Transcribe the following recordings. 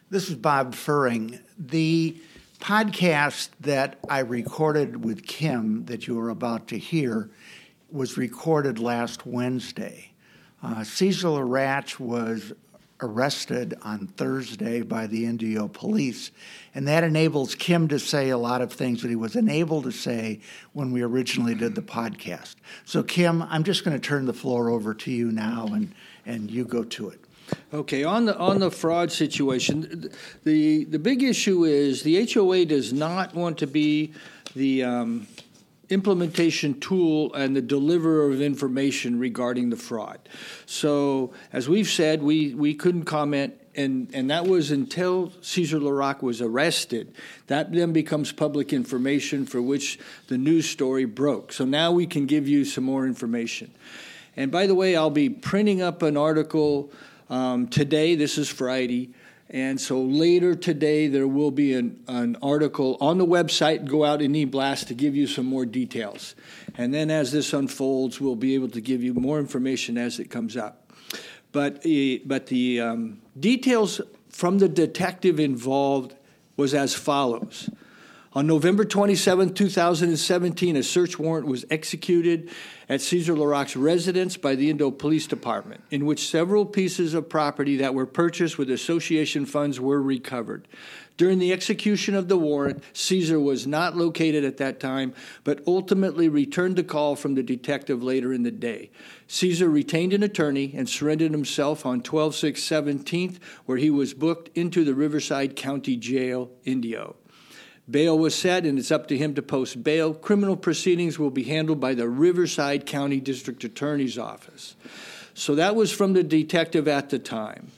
This is Bob Furring. The podcast that I recorded with Kim that you are about to hear was recorded last Wednesday. Cesar Larach was arrested on Thursday by the Indio police, and that enables Kim to say a lot of things that he was unable to say when we originally did the podcast. So, Kim, I'm just going to turn the floor over to you now, and you go to it. Okay, on the fraud situation, the big issue is the HOA does not want to be the implementation tool and the deliverer of information regarding the fraud. So, as we've said, we couldn't comment, and that was until Cesar Larach was arrested. That then becomes public information for which the news story broke. So now we can give you some more information. And by the way, I'll be printing up an article today. This is Friday. And so later today, there will be an article on the website, go out in eBlast to give you some more details. And then as this unfolds, we'll be able to give you more information as it comes up. But the details from the detective involved was as follows. On November 27, 2017, a search warrant was executed at Cesar Larach's residence by the Indo Police Department, in which several pieces of property that were purchased with association funds were recovered. During the execution of the warrant, Cesar was not located at that time, but ultimately returned the call from the detective later in the day. Cesar retained an attorney and surrendered himself on 12/6/17, where he was booked into the Riverside County Jail, Indio. Bail was set, and it's up to him to post bail. Criminal proceedings will be handled by the Riverside County District Attorney's Office. So that was from the detective at the time.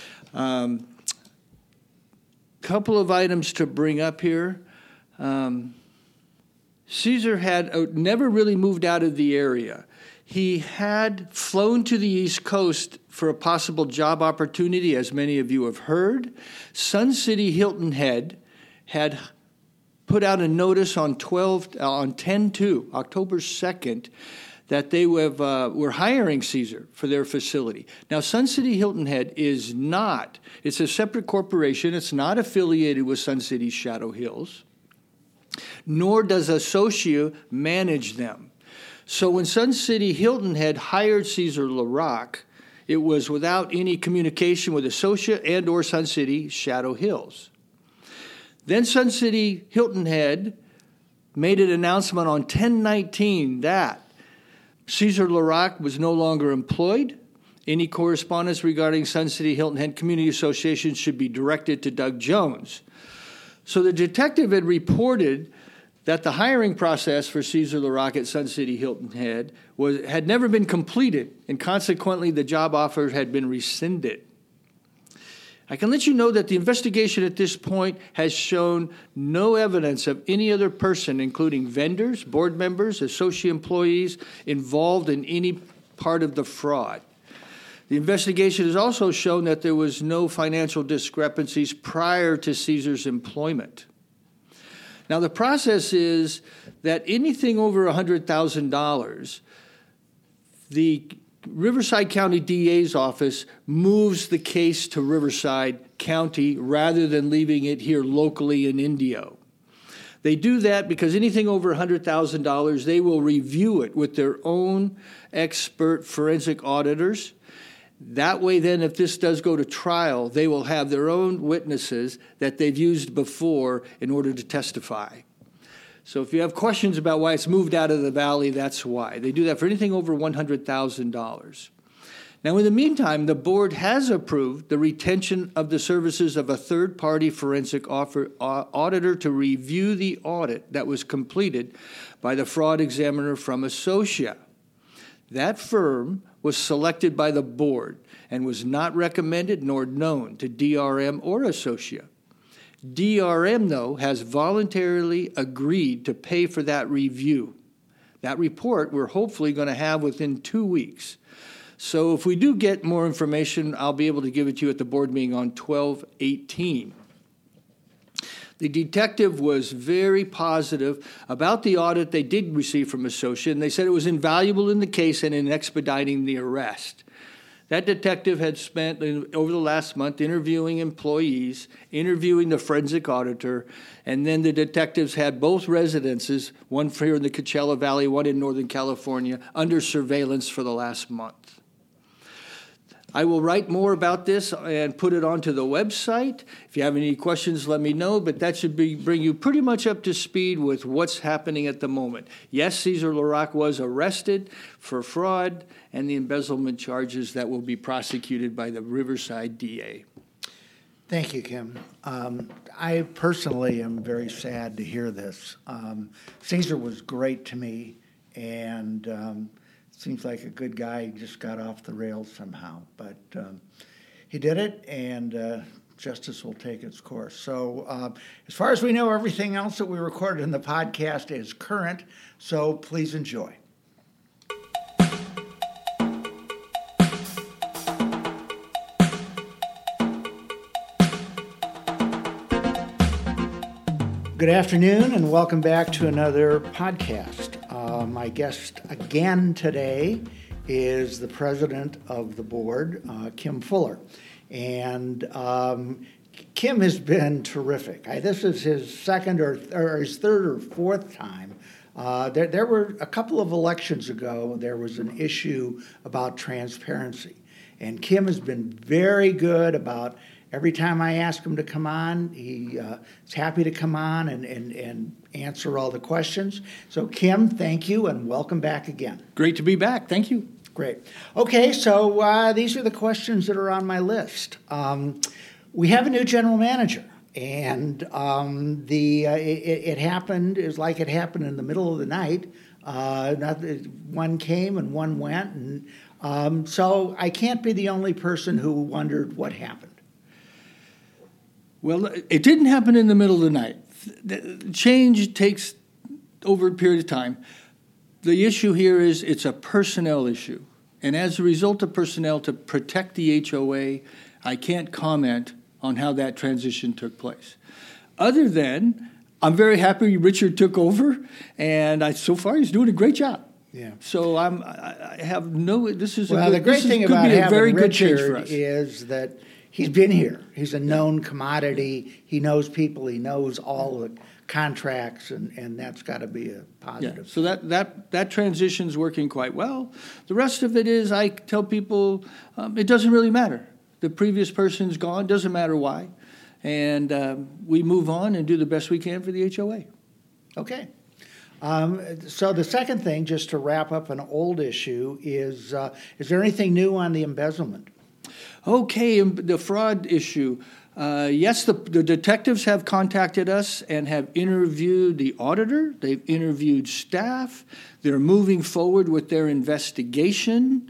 Couple of items to bring up here. Cesar had never really moved out of the area. He had flown to the East Coast for a possible job opportunity, as many of you have heard. Sun City Hilton Head had put out a notice on 10/2, October 2nd, that they were hiring Cesar for their facility. Now, Sun City Hilton Head is not, it's a separate corporation. It's not affiliated with Sun City Shadow Hills, nor does Associa manage them. So when Sun City Hilton Head hired Cesar Larach, it was without any communication with Associa and or Sun City Shadow Hills. Then Sun City Hilton Head made an announcement on 10/19 that Cesar Larach was no longer employed. Any correspondence regarding Sun City Hilton Head Community Association should be directed to Doug Jones. So the detective had reported that the hiring process for Cesar Larach at Sun City Hilton Head had never been completed, and consequently the job offer had been rescinded. I can let you know that the investigation at this point has shown no evidence of any other person, including vendors, board members, associate employees, involved in any part of the fraud. The investigation has also shown that there was no financial discrepancies prior to Cesar's employment. Now, the process is that anything over $100,000, the Riverside County DA's office moves the case to Riverside County rather than leaving it here locally in Indio. They do that because anything over $100,000, they will review it with their own expert forensic auditors. That way, then, if this does go to trial, they will have their own witnesses that they've used before in order to testify. So if you have questions about why it's moved out of the valley, that's why. They do that for anything over $100,000. Now, in the meantime, the board has approved the retention of the services of a third-party forensic auditor to review the audit that was completed by the fraud examiner from Associa. That firm was selected by the board and was not recommended nor known to DRM or Associa. DRM, though, has voluntarily agreed to pay for that review. That report we're hopefully going to have within 2 weeks. So if we do get more information, I'll be able to give it to you at the board meeting on 12/18. The detective was very positive about the audit they did receive from Associa, and they said it was invaluable in the case and in expediting the arrest. That detective had spent over the last month interviewing employees, interviewing the forensic auditor, and then the detectives had both residences, one here in the Coachella Valley, one in Northern California, under surveillance for the last month. I will write more about this and put it onto the website. If you have any questions, let me know, but that should bring you pretty much up to speed with what's happening at the moment. Yes, Cesar Larocque was arrested for fraud and the embezzlement charges that will be prosecuted by the Riverside DA. Thank you, Kim. I personally am very sad to hear this. Cesar was great to me, and seems like a good guy. He just got off the rails somehow, but he did it, and justice will take its course. So as far as we know, everything else that we recorded in the podcast is current, so please enjoy. Good afternoon, and welcome back to another podcast. My guest again today is the president of the board, Kim Fuller. And Kim has been terrific. This is his second or his third or fourth time. There were a couple of elections ago, there was an issue about transparency. And Kim has been very good about every time I ask him to come on, he is happy to come on and answer all the questions. So, Kim, thank you, and welcome back again. Great to be back. Thank you. Great. Okay, so these are the questions that are on my list. We have a new general manager, and it happened, it was like it happened in the middle of the night. One came and one went, and so I can't be the only person who wondered what happened. Well, it didn't happen in the middle of the night. The change takes over a period of time. The issue here is it's a personnel issue. And as a result of personnel to protect the HOA, I can't comment on how that transition took place. Other than, I'm very happy Richard took over, and so far he's doing a great job. Yeah. So I have no. This is well. A good, the great thing about having a very Richard good change for us is that he's been here. He's a known commodity. He knows people. He knows all the contracts, and that's got to be a positive. Yeah. So that transition's working quite well. The rest of it is, I tell people, it doesn't really matter. The previous person's gone. Doesn't matter why, and we move on and do the best we can for the HOA. Okay. So the second thing, just to wrap up an old issue, is there anything new on the embezzlement? Okay, the fraud issue. Yes, the detectives have contacted us and have interviewed the auditor. They've interviewed staff. They're moving forward with their investigation.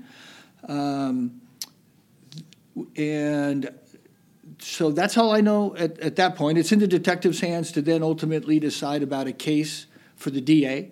And so that's all I know at that point. It's in the detective's hands to then ultimately decide about a case for the DA.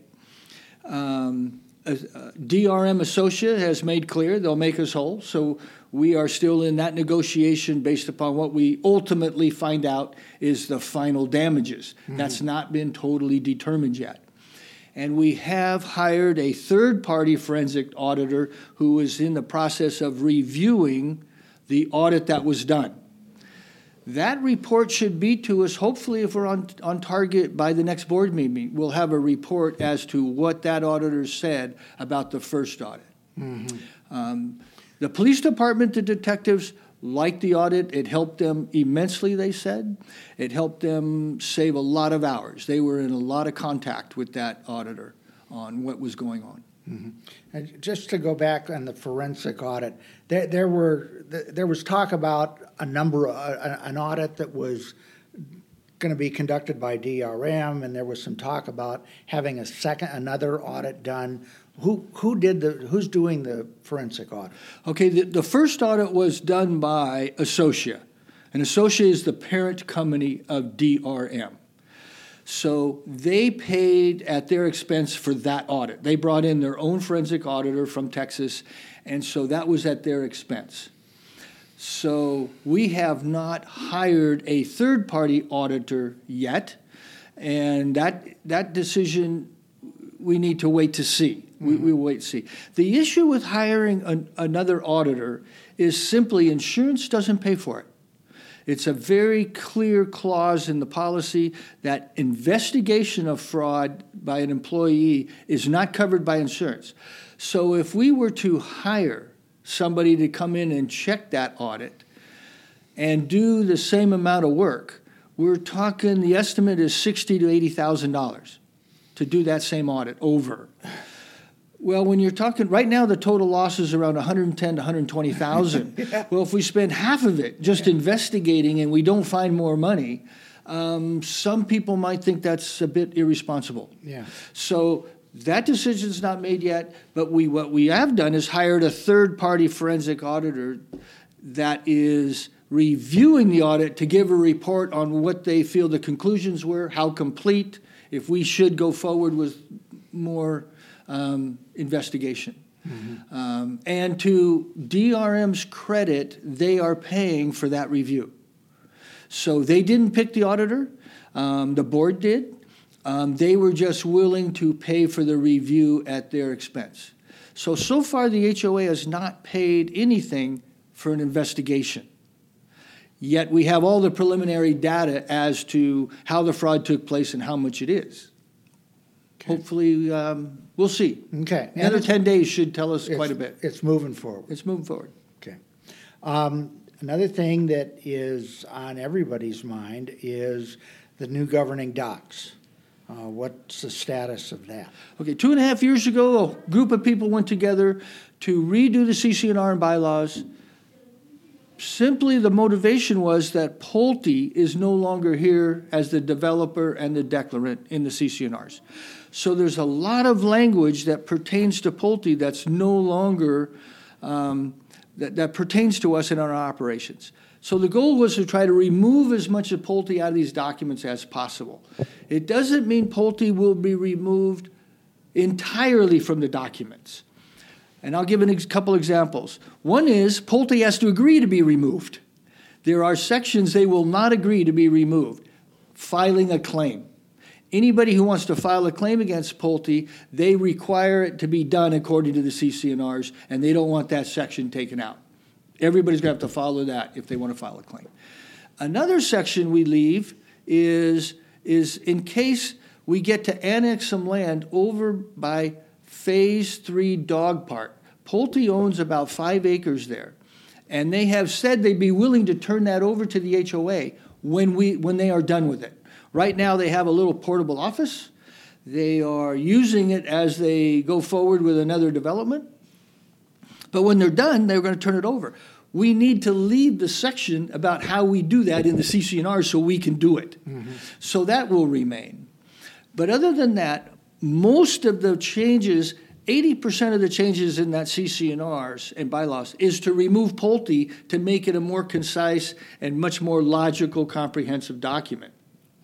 DRM Associate has made clear they'll make us whole, so we are still in that negotiation based upon what we ultimately find out is the final damages. Mm-hmm. That's not been totally determined yet. And we have hired a third-party forensic auditor who is in the process of reviewing the audit that was done. That report should be to us, hopefully, if we're on target by the next board meeting. We'll have a report as to what that auditor said about the first audit. Mm-hmm. The police department, the detectives, liked the audit. It helped them immensely, they said. It helped them save a lot of hours. They were in a lot of contact with that auditor on what was going on. Mm-hmm. And just to go back on the forensic audit, there was talk about an audit that was going to be conducted by DRM, and there was some talk about having another audit done. Who's doing the forensic audit? Okay, the first audit was done by Associa, and Associa is the parent company of DRM. So they paid at their expense for that audit. They brought in their own forensic auditor from Texas, and so that was at their expense. So we have not hired a third-party auditor yet, and that decision we need to wait to see. Mm-hmm. We'll wait to see. The issue with hiring another auditor is simply insurance doesn't pay for it. It's a very clear clause in the policy that investigation of fraud by an employee is not covered by insurance. So if we were to hire somebody to come in and check that audit and do the same amount of work, we're talking, the estimate is $60,000 to $80,000 to do that same audit over. Well, when you're talking, right now the total loss is around $110,000 to $120,000. Yeah. Well, if we spend half of it just investigating and we don't find more money, some people might think that's a bit irresponsible. Yeah. So that decision's not made yet, but what we have done is hired a third-party forensic auditor that is reviewing the audit to give a report on what they feel the conclusions were, how complete, if we should go forward with more investigation. Mm-hmm. And to DRM's credit, they are paying for that review. So they didn't pick the auditor. The board did. They were just willing to pay for the review at their expense. So far the HOA has not paid anything for an investigation. Yet we have all the preliminary data as to how the fraud took place and how much it is. Okay. Hopefully, we'll see. Okay. Another 10 days should tell us quite a bit. It's moving forward. It's moving forward. Okay. Another thing that is on everybody's mind is the new governing docs. What's the status of that? Okay, 2.5 years ago, a group of people went together to redo the CC&R and bylaws. Simply the motivation was that Pulte is no longer here as the developer and the declarant in the CC&Rs. So there's a lot of language that pertains to Pulte that's no longer, that pertains to us in our operations. So the goal was to try to remove as much of Pulte out of these documents as possible. It doesn't mean Pulte will be removed entirely from the documents. And I'll give a couple examples. One is Pulte has to agree to be removed. There are sections they will not agree to be removed. Filing a claim. Anybody who wants to file a claim against Pulte, they require it to be done according to the CC&Rs, and they don't want that section taken out. Everybody's going to have to follow that if they want to file a claim. Another section we leave is in case we get to annex some land over by Phase 3 dog park. Pulte owns about 5 acres there, and they have said they'd be willing to turn that over to the HOA when they are done with it. Right now they have a little portable office. They are using it as they go forward with another development. But when they're done, they're going to turn it over. We need to leave the section about how we do that in the CC&R so we can do it. Mm-hmm. So that will remain. But other than that, most of the changes, 80% of the changes in that CC&Rs and bylaws is to remove Pulte to make it a more concise and much more logical, comprehensive document.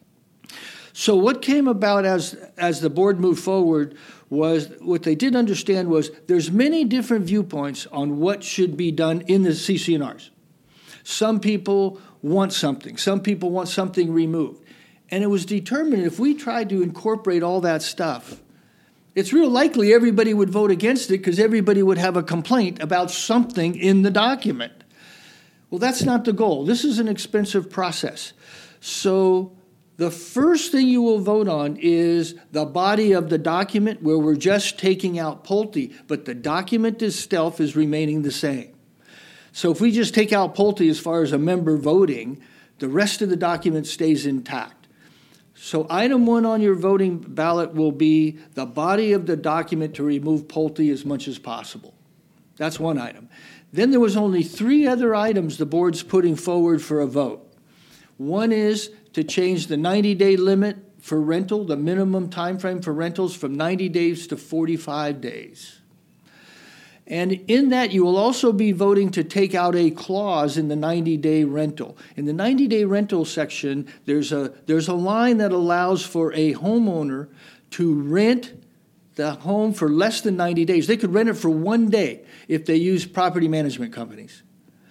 So what came about as the board moved forward was, what they did understand was there's many different viewpoints on what should be done in the CC&Rs. Some people want something. Some people want something removed. And it was determined if we tried to incorporate all that stuff, it's real likely everybody would vote against it because everybody would have a complaint about something in the document. Well, that's not the goal. This is an expensive process. So the first thing you will vote on is the body of the document where we're just taking out Pulte, but the document itself is remaining the same. So if we just take out Pulte as far as a member voting, the rest of the document stays intact. So item 1 on your voting ballot will be the body of the document to remove Pulte as much as possible. That's one item. Then there was only 3 other items the board's putting forward for a vote. One is to change the 90-day limit for rental, the minimum time frame for rentals from 90 days to 45 days. And in that, you will also be voting to take out a clause in the 90-day rental. In the 90-day rental section, there's a line that allows for a homeowner to rent the home for less than 90 days. They could rent it for 1 day if they use property management companies.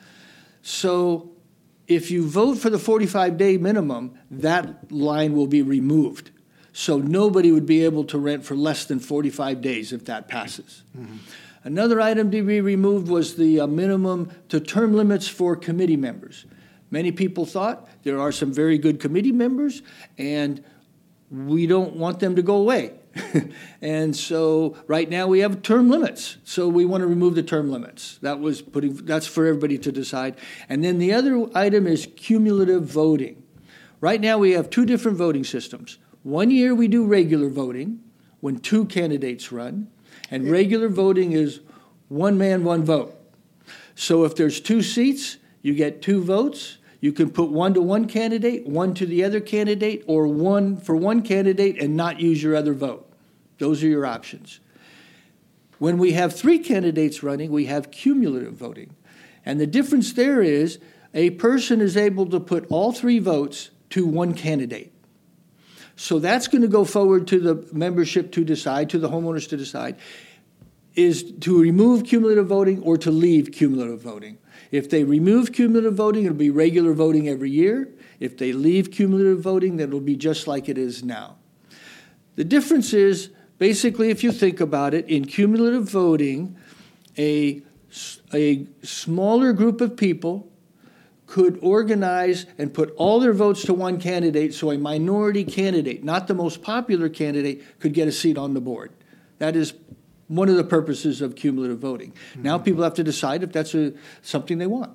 So if you vote for the 45-day minimum, that line will be removed. So nobody would be able to rent for less than 45 days if that passes. Mm-hmm. Another item to be removed was the minimum to term limits for committee members. Many people thought there are some very good committee members, and we don't want them to go away. And so right now we have term limits. So we want to remove the term limits. That's for everybody to decide. And then the other item is cumulative voting. Right now we have two different voting systems. 1 year we do regular voting when 2 candidates run, and regular voting is 1 man, 1 vote. So if there's 2 seats, you get 2 votes. You can put 1 to one candidate, 1 to the other candidate, or 1 for one candidate and not use your other vote. Those are your options. When we have 3 candidates running, we have cumulative voting. And the difference there is a person is able to put all 3 votes to 1 candidate. So that's going to go forward to the membership to decide, to the homeowners to decide, is to remove cumulative voting or to leave cumulative voting. If they remove cumulative voting, it'll be regular voting every year. If they leave cumulative voting, then it'll be just like it is now. The difference is, basically, if you think about it, in cumulative voting, a smaller group of people could organize and put all their votes to one candidate, so a minority candidate, not the most popular candidate, could get a seat on the board. That is one of the purposes of cumulative voting. Mm-hmm. Now people have to decide if that's something they want.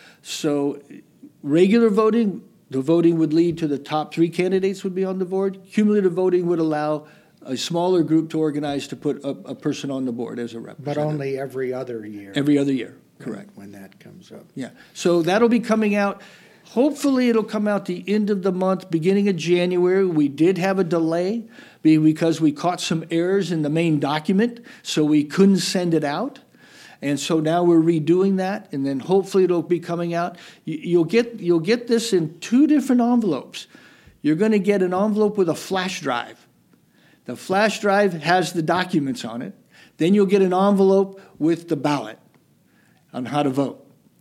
So regular voting, the voting would lead to the top 3 candidates would be on the board. Cumulative voting would allow a smaller group to organize to put a person on the board as a representative. But only every other year. Every other year, correct. When that comes up. Yeah. So that'll be coming out. Hopefully it'll come out the end of the month, beginning of January. We did have a delay because we caught some errors in the main document, so we couldn't send it out. And so now we're redoing that, and then hopefully it'll be coming out. You'll get this in 2 different envelopes. You're going to get an envelope with a flash drive. The flash drive has the documents on it. Then you'll get an envelope with the ballot on how to vote.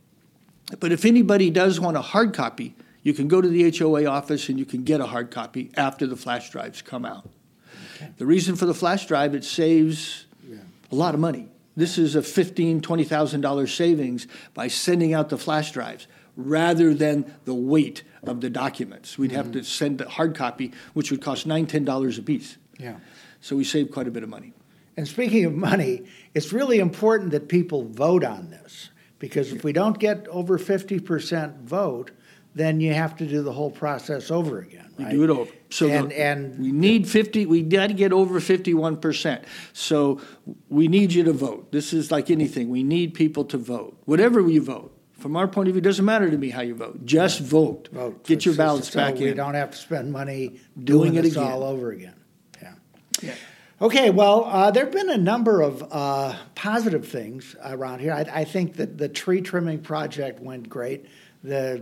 But if anybody does want a hard copy, you can go to the HOA office and you can get a hard copy after the flash drives come out. Okay. The reason for the flash drive, it saves a lot of money. This is a $15,000, $20,000 savings by sending out the flash drives rather than the weight of the documents. We'd have to send a hard copy, which would cost $9, $10 a piece. Yeah. So we save quite a bit of money. And speaking of money, it's really important that people vote on this, because if we don't get over 50% vote, then you have to do the whole process over again, right? We do it over. So and we need 50. We got to get over 51%. So we need you to vote. This is like anything. We need people to vote. Whatever you vote. From our point of view, it doesn't matter to me how you vote. Just vote. Get your ballots back in. We don't have to spend money doing it again. All over again. Yeah. Okay, well, there have been a number of positive things around here. I think that the tree trimming project went great. We're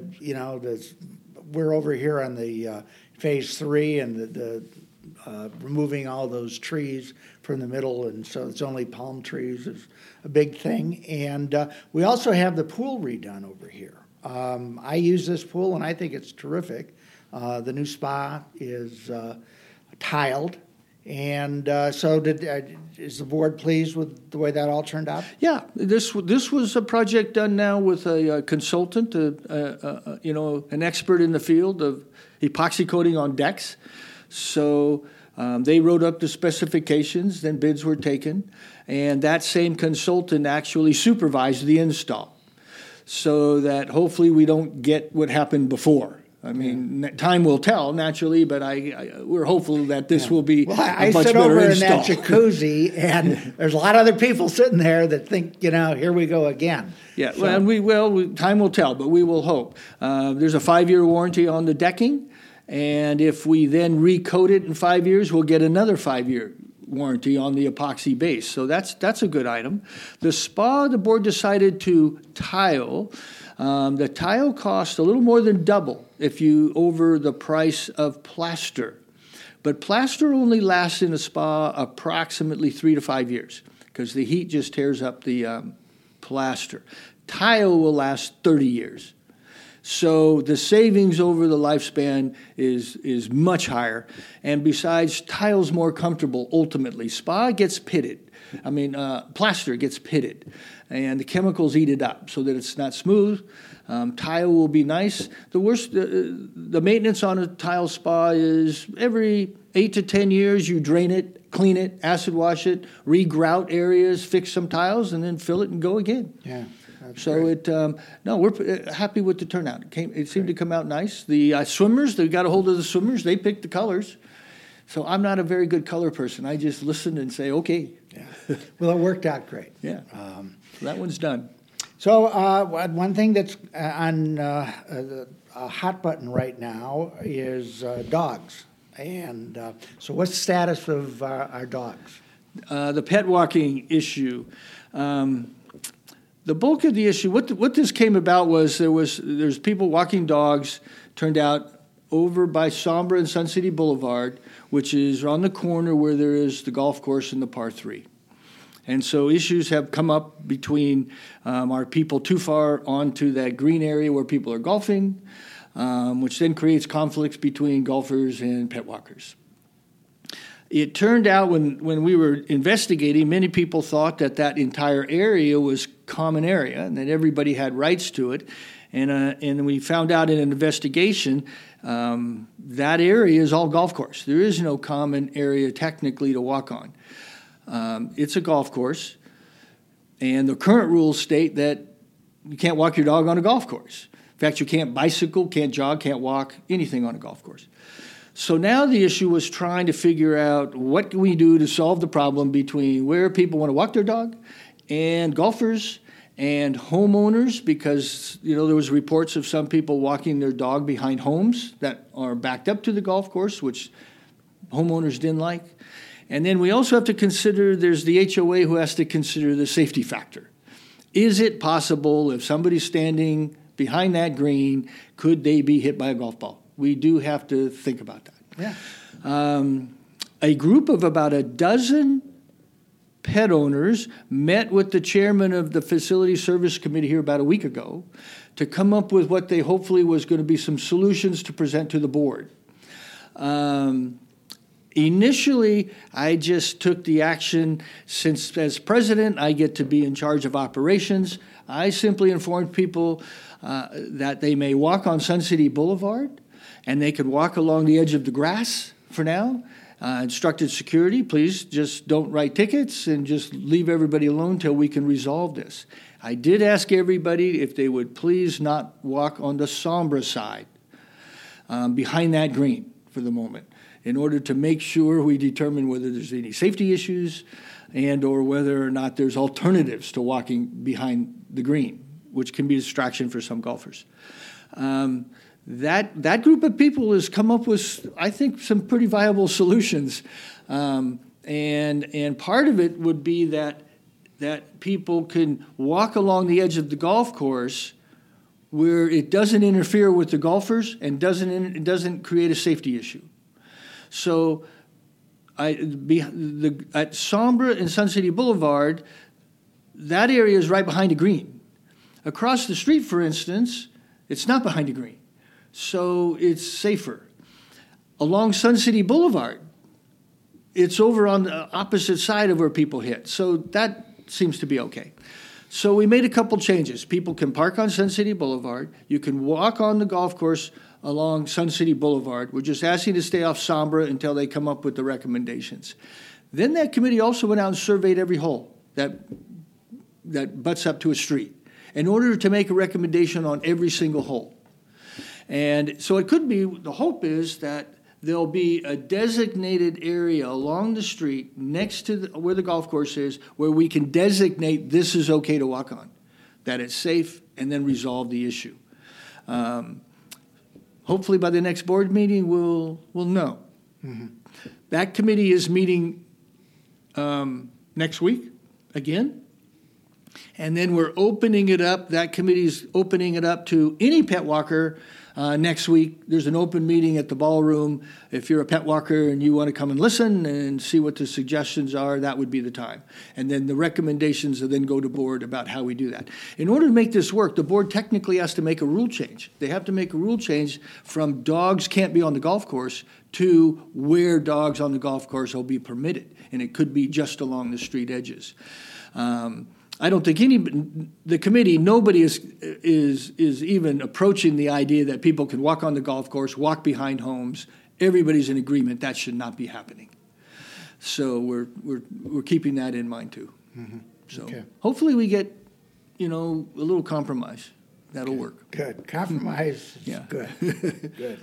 over here on the phase 3, and the removing all those trees from the middle, and so it's only palm trees is a big thing. And we also have the pool redone over here. I use this pool, and I think it's terrific. The new spa is tiled. And so is the board pleased with the way that all turned out? Yeah, this was a project done now with a consultant, an expert in the field of epoxy coating on decks. So they wrote up the specifications, then bids were taken, and that same consultant actually supervised the install so that hopefully we don't get what happened before. I mean, time will tell, naturally, but we're hopeful that this will be a much better install. I sit over in that jacuzzi, and there's a lot of other people sitting there that think, here we go again. Yeah, so. Well, time will tell, but we will hope. There's a 5-year warranty on the decking, and if we then recoat it in 5 years, we'll get another 5-year warranty on the epoxy base. So that's a good item. The spa, the board decided to tile. The tile costs a little more than double if you over the price of plaster. But plaster only lasts in a spa approximately 3 to 5 years because the heat just tears up the plaster. Tile will last 30 years. So the savings over the lifespan is much higher. And besides, tile's more comfortable ultimately. Spa gets pitted. Plaster gets pitted, and the chemicals eat it up so that it's not smooth. Tile will be nice. The maintenance on a tile spa is every 8 to 10 years you drain it, clean it, acid wash it, re-grout areas, fix some tiles, and then fill it and go again. Yeah. So great. We're happy with the turnout. It seemed to come out nice. The swimmers, they got a hold of the swimmers. They picked the colors. So I'm not a very good color person. I just listen and say, okay. Yeah. Well, it worked out great. Yeah. So that one's done. So one thing that's on a hot button right now is dogs. And so what's the status of our dogs? The pet walking issue. The bulk of the issue, what this came about was there's people walking dogs, turned out over by Sombra and Sun City Boulevard, which is on the corner where there is the golf course and the par 3. And so issues have come up between our people too far onto that green area where people are golfing, which then creates conflicts between golfers and pet walkers. It turned out when we were investigating, many people thought that entire area was common area and that everybody had rights to it. And we found out in an investigation that area is all golf course. There is no common area technically to walk on. It's a golf course, and the current rules state that you can't walk your dog on a golf course. In fact, you can't bicycle, can't jog, can't walk, anything on a golf course. So now the issue was trying to figure out what can we do to solve the problem between where people want to walk their dog and golfers and homeowners, because there was reports of some people walking their dog behind homes that are backed up to the golf course, which homeowners didn't like. And then we also have to consider there's the HOA who has to consider the safety factor. Is it possible if somebody's standing behind that green, could they be hit by a golf ball? We do have to think about that. Yeah. A group of about a dozen pet owners met with the chairman of the Facility Service Committee here about a week ago to come up with what they hopefully was going to be some solutions to present to the board. Initially, I just took the action since as president, I get to be in charge of operations. I simply informed people that they may walk on Sun City Boulevard and they could walk along the edge of the grass for now. Instructed security, please just don't write tickets and just leave everybody alone till we can resolve this. I did ask everybody if they would please not walk on the Sombra side behind that green for the moment, in order to make sure we determine whether there's any safety issues and or whether or not there's alternatives to walking behind the green, which can be a distraction for some golfers. That group of people has come up with, I think, some pretty viable solutions. And part of it would be that people can walk along the edge of the golf course where it doesn't interfere with the golfers and doesn't create a safety issue. So at Sombra and Sun City Boulevard, that area is right behind a green. Across the street, for instance, it's not behind a green. So it's safer. Along Sun City Boulevard, it's over on the opposite side of where people hit. So that seems to be okay. So we made a couple changes. People can park on Sun City Boulevard. You can walk on the golf course along Sun City Boulevard. We're just asking to stay off Sombra until they come up with the recommendations. Then that committee also went out and surveyed every hole that butts up to a street in order to make a recommendation on every single hole. And so it could be, the hope is that there'll be a designated area along the street next to where the golf course is where we can designate this is okay to walk on, that it's safe, and then resolve the issue. Hopefully by the next board meeting, we'll know. Mm-hmm. That committee is meeting next week again. And then we're opening it up. That committee's opening it up to any pet walker Next week, there's an open meeting at the ballroom. If you're a pet walker and you want to come and listen and see what the suggestions are, that would be the time. And then the recommendations will then go to board about how we do that. In order to make this work, the board technically has to make a rule change. They have to make a rule change from dogs can't be on the golf course to where dogs on the golf course will be permitted. And it could be just along the street edges. I don't think the committee, nobody is even approaching the idea that people can walk on the golf course, walk behind homes. Everybody's in agreement that should not be happening. So we're keeping that in mind too. Mm-hmm. So hopefully we get, a little compromise. That'll work. Good. Compromise is good. Good.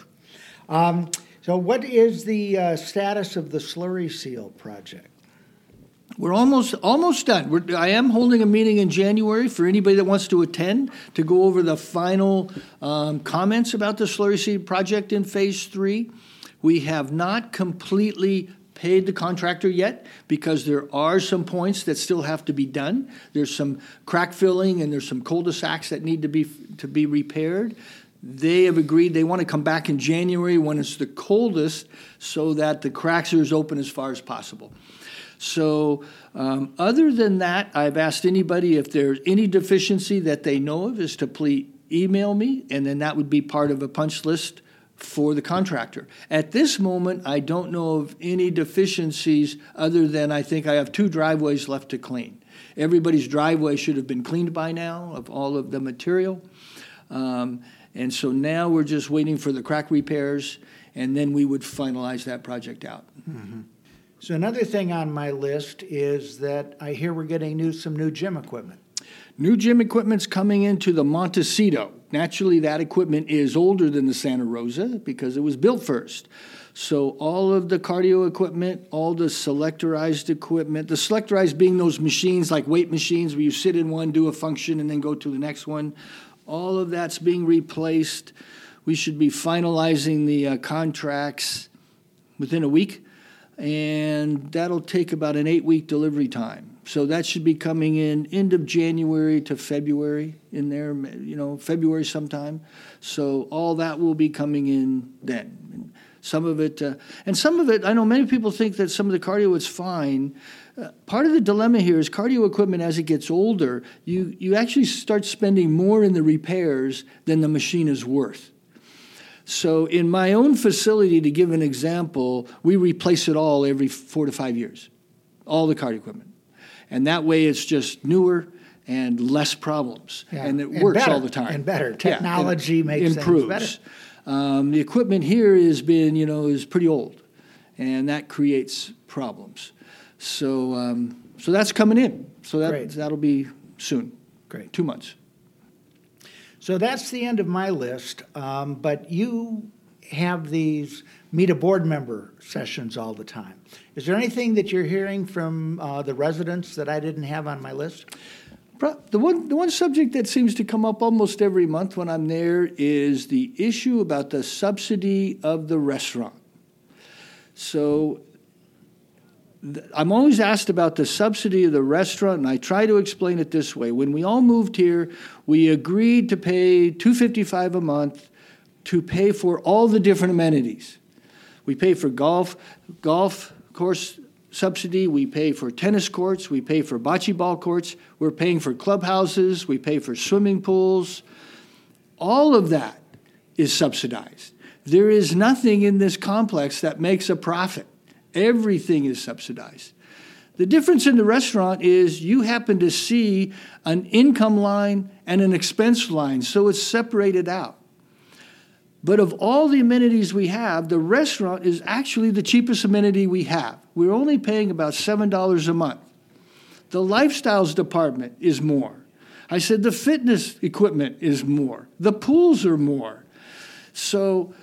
So what is the status of the slurry seal project? We're almost done. I am holding a meeting in January for anybody that wants to attend to go over the final comments about the slurry seed project in Phase 3. We have not completely paid the contractor yet because there are some points that still have to be done. There's some crack filling and there's some cul-de-sacs that need to be repaired. They have agreed they want to come back in January when it's the coldest so that the cracks are as open as far as possible. So other than that, I've asked anybody if there's any deficiency that they know of is to please email me, and then that would be part of a punch list for the contractor. At this moment, I don't know of any deficiencies other than I think I have 2 driveways left to clean. Everybody's driveway should have been cleaned by now of all of the material. And so now we're just waiting for the crack repairs, and then we would finalize that project out. Mm-hmm. So another thing on my list is that I hear we're getting some new gym equipment. New gym equipment's coming into the Montecito. Naturally, that equipment is older than the Santa Rosa because it was built first. So all of the cardio equipment, all the selectorized equipment, the selectorized being those machines like weight machines where you sit in one, do a function, and then go to the next one, all of that's being replaced. We should be finalizing the contracts within a week. And that'll take about an 8-week delivery time. So that should be coming in end of January to February in there, February sometime. So all that will be coming in then. And some of it, I know many people think that some of the cardio is fine. Part of the dilemma here is cardio equipment, as it gets older, you actually start spending more in the repairs than the machine is worth. So in my own facility, to give an example, we replace it all every 4 to 5 years, all the cardio equipment. And that way it's just newer and less problems. Yeah. And it works all the time. And better. Technology makes things better. The equipment here is pretty old, and that creates problems. So that's coming in. So that'll be soon. Great. 2 months. So that's the end of my list, but you have these meet a board member sessions all the time. Is there anything that you're hearing from the residents that I didn't have on my list? The one subject that seems to come up almost every month when I'm there is the issue about the subsidy of the restaurant. So I'm always asked about the subsidy of the restaurant, and I try to explain it this way. When we all moved here, we agreed to pay $255 a month to pay for all the different amenities. We pay for golf course subsidy, we pay for tennis courts, we pay for bocce ball courts, we're paying for clubhouses, we pay for swimming pools. All of that is subsidized. There is nothing in this complex that makes a profit. Everything is subsidized. The difference in the restaurant is you happen to see an income line and an expense line, so it's separated out. But of all the amenities we have, the restaurant is actually the cheapest amenity we have. We're only paying about $7 a month. The lifestyles department is more. I said the fitness equipment is more. The pools are more. So,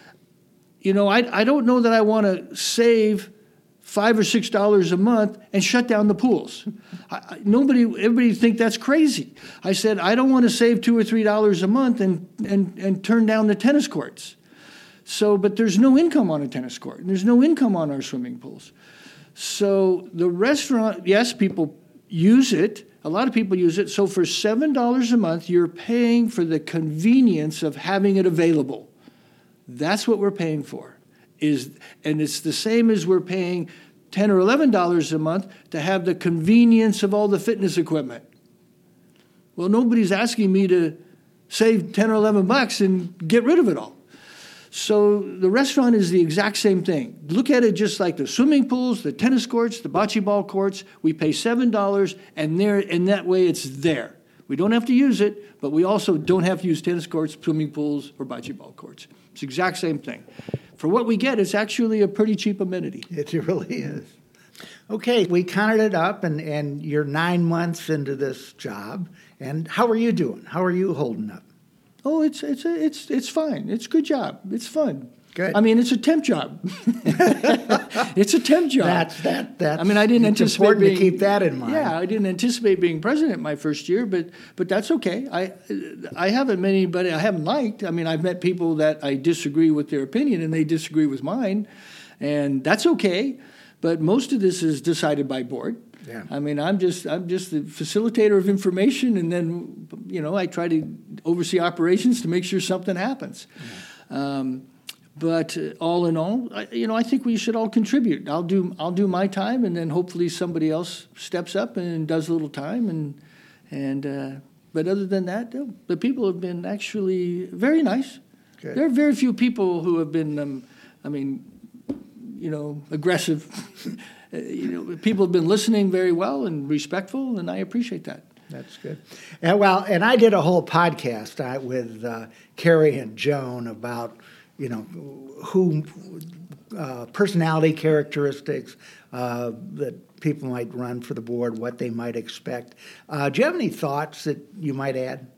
I don't know that I want to save $5 or $6 a month and shut down the pools. Everybody think that's crazy. I said, I don't want to save $2 or $3 a month and turn down the tennis courts. But there's no income on a tennis court, and there's no income on our swimming pools. So the restaurant, yes, people use it. A lot of people use it. So for $7 a month, you're paying for the convenience of having it available. That's what we're paying for. And it's the same as we're paying $10 or $11 a month to have the convenience of all the fitness equipment. Well, nobody's asking me to save 10 or 11 bucks and get rid of it all. So the restaurant is the exact same thing. Look at it just like the swimming pools, the tennis courts, the bocce ball courts. We pay $7, and that way it's there. We don't have to use it, but we also don't have to use tennis courts, swimming pools, or bocce ball courts. It's the exact same thing. For what we get, it's actually a pretty cheap amenity. It really is. Okay, we counted it up, and you're 9 months into this job. And how are you doing? How are you holding up? Oh, it's fine. It's a good job. It's fun. Good. I mean, it's a temp job. It's a temp job. That's I mean, I didn't it's anticipate important being, to keep that in mind. Yeah, I didn't anticipate being president my first year, but that's okay. I haven't met anybody I haven't liked. I mean, I've met people that I disagree with their opinion and they disagree with mine, and that's okay. But most of this is decided by board. Yeah. I mean, I'm just the facilitator of information, and then I try to oversee operations to make sure something happens. Yeah. But all in all, I think we should all contribute. I'll do my time, and then hopefully somebody else steps up and does a little time. But other than that, the people have been actually very nice. Good. There are very few people who have been, aggressive. People have been listening very well and respectful, and I appreciate that. That's good. And I did a whole podcast with Carrie and Joan about who personality characteristics that people might run for the board, what they might expect. Do you have any thoughts that you might add?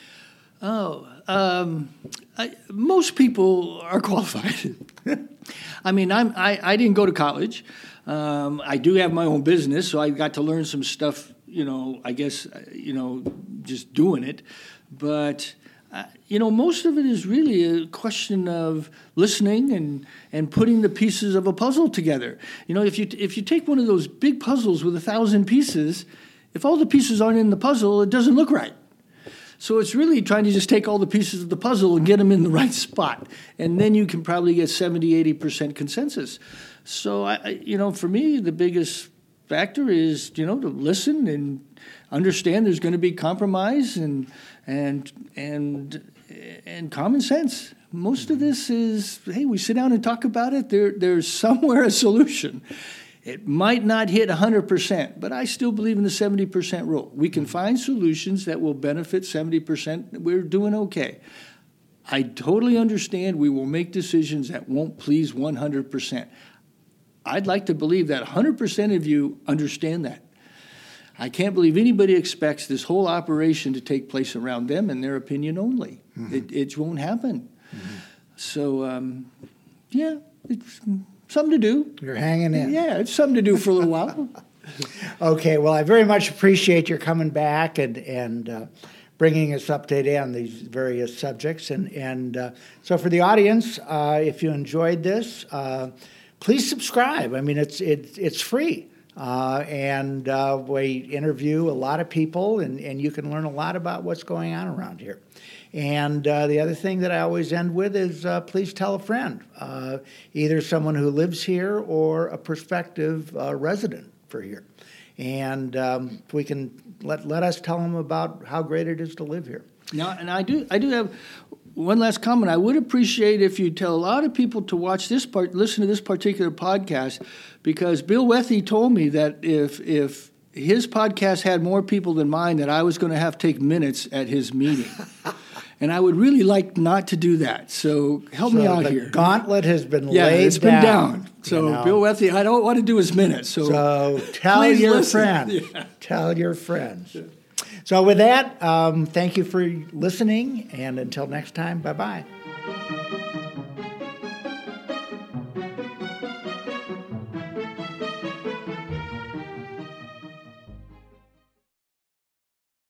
Most people are qualified. I mean, I didn't go to college. I do have my own business, so I got to learn some stuff, I guess, just doing it. But, most of it is really a question of listening and putting the pieces of a puzzle together. If you take one of those big puzzles with 1,000 pieces, if all the pieces aren't in the puzzle, it doesn't look right. So it's really trying to just take all the pieces of the puzzle and get them in the right spot. And then you can probably get 70-80% consensus. So, for me, the biggest factor is, to listen and understand there's going to be compromise and common sense. Most of this is, hey, we sit down and talk about it. There's somewhere a solution. It might not hit 100%, but I still believe in the 70% rule. We can find solutions that will benefit 70%. We're doing okay. I totally understand we will make decisions that won't please 100%. I'd like to believe that 100% of you understand that. I can't believe anybody expects this whole operation to take place around them and their opinion only. Mm-hmm. It won't happen. Mm-hmm. So, it's something to do. You're hanging in. Yeah, it's something to do for a little while. Okay, well, I very much appreciate your coming back and bringing us up to date on these various subjects. And so for the audience, if you enjoyed this, please subscribe. I mean, it's free. And we interview a lot of people, and you can learn a lot about what's going on around here. And the other thing that I always end with is please tell a friend, either someone who lives here or a prospective resident for here. And we can let us tell them about how great it is to live here. Now, and I do have one last comment. I would appreciate if you tell a lot of people to listen to this particular podcast, because Bill Wethy told me that if his podcast had more people than mine, that I was going to have to take minutes at his meeting. And I would really like not to do that. So help me out here. The gauntlet has been laid down. Yeah, it's been down. So Bill Wethy, I don't want to do his minutes. So tell your friends. Yeah. Tell your friends. Yeah. So with that, thank you for listening. And until next time, bye-bye.